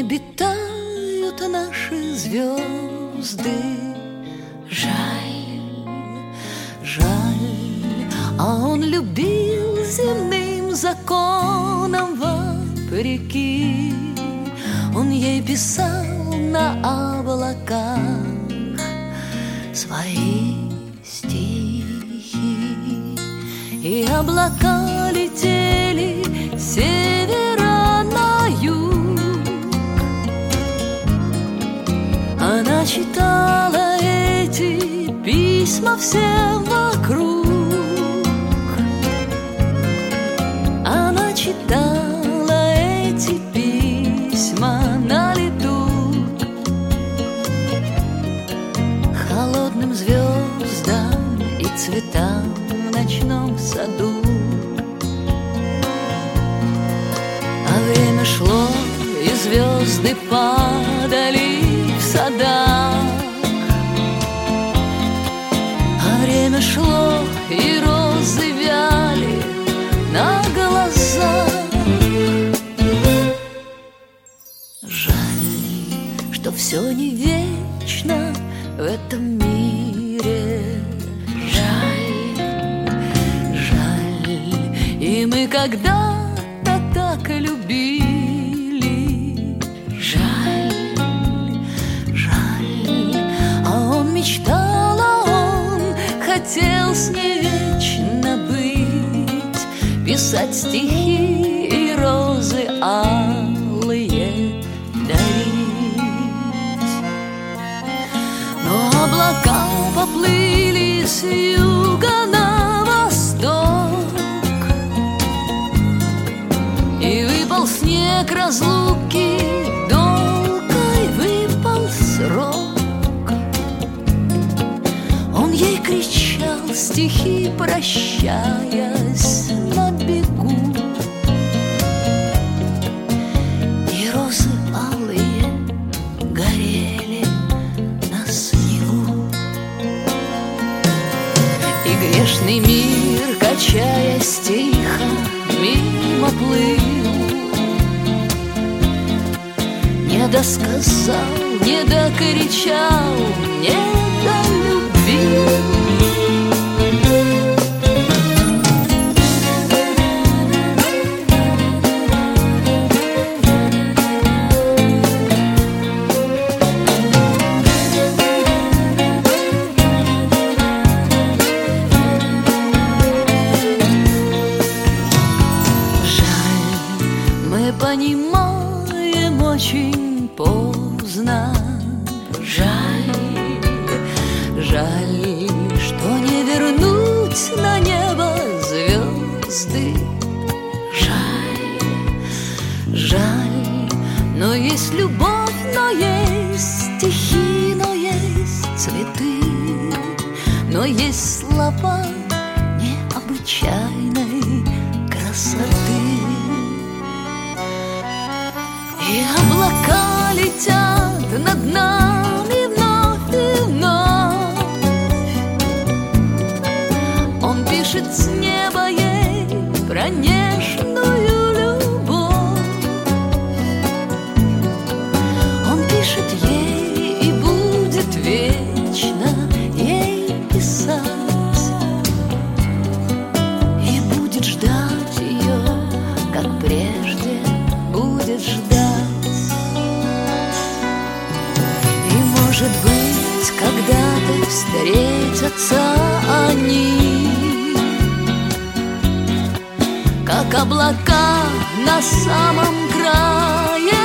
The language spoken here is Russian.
небе тают наши звезды. Жаль, жаль, а он любил земным законам вопреки. Он ей писал на облаках свои стихи. И облака летели с севера на юг. Она читала эти письма всем вокруг. Она читала эти письма на лету. Холодным звездам и цветам в ночном саду. А время шло, и звезды падали в садах. А время шло, и розы вяли на глазах. Жаль, что все не вечно в этом мире. Жаль, жаль, и мы когда-то так любили. Жаль, жаль, а он мечтал, а он хотел с ней вечно быть, писать стихи и розы алые дарить. Но облака поплыли с юга на восток, и выпал снег разлуки, долгой выпал срок. Он ей кричал стихи, прощаясь на бегу. И розы алые горели на снегу. И грешный мир, качаясь тихо, мимо плыл. Не досказал, не докричал, не долюбил. Понимаем очень поздно. Жаль, жаль, что не вернуть на небо звезды. Жаль, жаль, но есть любовь, но есть стихи, но есть цветы, но есть слова необычайной красоты. И облака летят над нами вновь и вновь. Он пишет с неба ей про нежную любовь. Он пишет ей и будет вечно ей писать. И будет ждать ее, как прежде будет ждать. Может быть, когда-то встретятся они, как облака на самом крае